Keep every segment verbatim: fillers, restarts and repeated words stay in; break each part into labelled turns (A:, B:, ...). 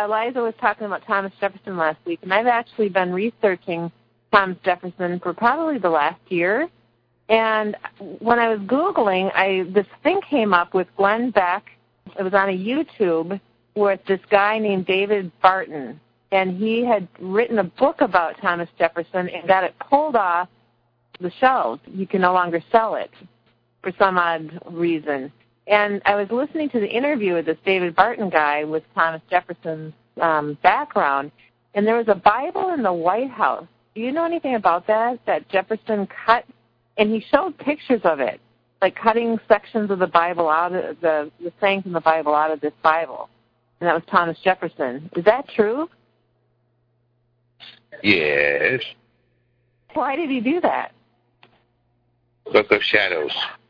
A: Eliza was talking about Thomas Jefferson last week, and I've actually been researching Thomas Jefferson for probably the last year. And when I was Googling, I this thing came up with Glenn Beck. It was on a YouTube with this guy named David Barton, and he had written a book about Thomas Jefferson and got it pulled off the shelves. You can no longer sell it for some odd reason. And I was listening to the interview with this David Barton guy with Thomas Jefferson's um, background, and there was a Bible in the White House. Do you know anything about that, that Jefferson cut? And he showed pictures of it, like cutting sections of the Bible out of the, the sayings in the Bible out of this Bible. And that was Thomas Jefferson. Is that true?
B: Yes.
A: Why did he do that?
B: Book of Shadows.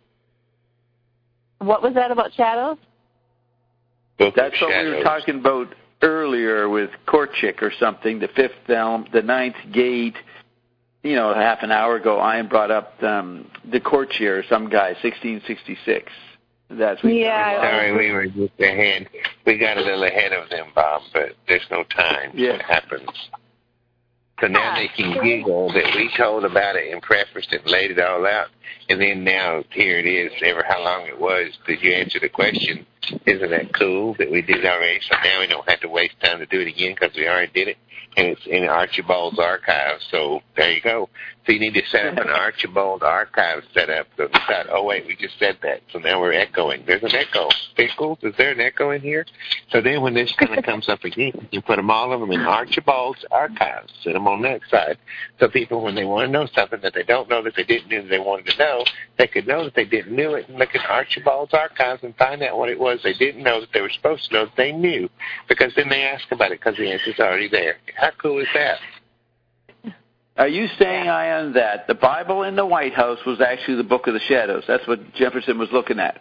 A: What was that about shadows?
B: Book
C: That's
B: of
C: what
B: Shadows.
C: we were talking about earlier with Korchik or something, the fifth elm, the ninth gate. You know, half an hour ago, Ian brought up um, the courtier, some guy, sixteen sixty-six. That's what
A: yeah.
B: Sorry, we were just ahead. We got a little ahead of them, Bob, but there's no time.
C: Yeah.
B: It happens. So now they can giggle that we told about it and prefaced it and laid it all out, and then now here it is, ever how long it was. Did you answer the question? Isn't that cool that we did it already? So now we don't have to waste time to do it again because we already did it, and it's in Archibald's archive. So there you go. So you need to set up an Archibald archive setup. So decide, oh, wait, we just said that. So now we're echoing. There's an echo. Pickles, is there an echo in here? So then when this kind of comes up again, you put them all of them in Archibald's archives. Set them on that side. So people, when they want to know something that they don't know that they didn't know that they wanted to know, they could know that they didn't know it and look at Archibald's archives and find out what it was they didn't know that they were supposed to know that they knew. Because then they ask about it because the answer's already there. How cool is that?
C: Are you saying, Ian, that the Bible in the White House was actually the Book of the Shadows? That's what Jefferson was looking at.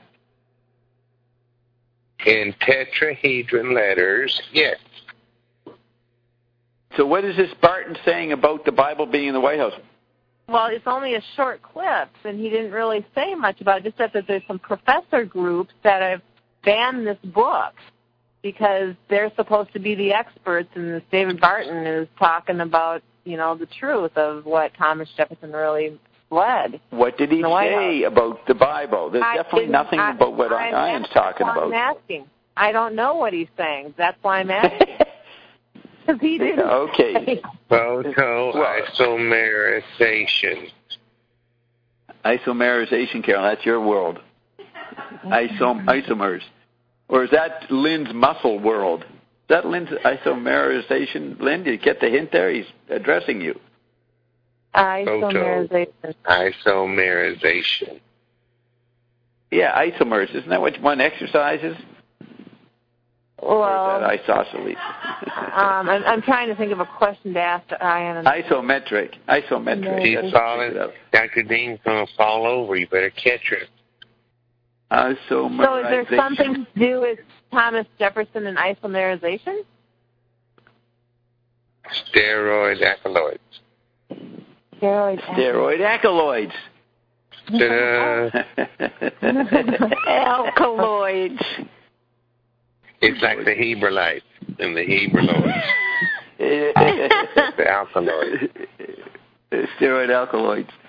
B: In tetrahedron letters, yes.
C: So what is this Barton saying about the Bible being in the White House?
A: Well, it's only a short clip, and he didn't really say much about it, just that there's some professor groups that have banned this book because they're supposed to be the experts, and this David Barton is talking about, you know, the truth of what Thomas Jefferson really led.
C: What did he say about the Bible? There's
A: I
C: definitely nothing
A: I,
C: about what
A: I'm
C: Ian's
A: asking,
C: talking
A: that's why
C: about.
A: I'm asking. I don't know what he's saying. That's why I'm asking. Because he didn't.
C: Okay.
B: Photoisomerization.
C: Isomerization, Carol, that's your world. Isom- isomers. Or is that Lynn's muscle world? Is that Lynn's isomerization? Lynn, did you get the hint there? He's addressing you.
A: Isomerization.
B: Isomerization.
C: Yeah, isomers. Isn't that what one exercises?
A: Well,
C: or is that isosceles?
A: um, I'm, I'm trying to think of a question to ask Ian.
C: Isometric. Isometric.
B: She's falling. Doctor Dean's going to fall over. You better catch her.
C: Isomerization.
A: So is there something to do with Thomas Jefferson and isomerization?
B: Steroid alkaloids.
A: Steroid,
C: Steroid alkaloids.
A: Alkaloids.
B: It's like the Hebralites and the Hebraloids. The alkaloids.
C: Steroid alkaloids.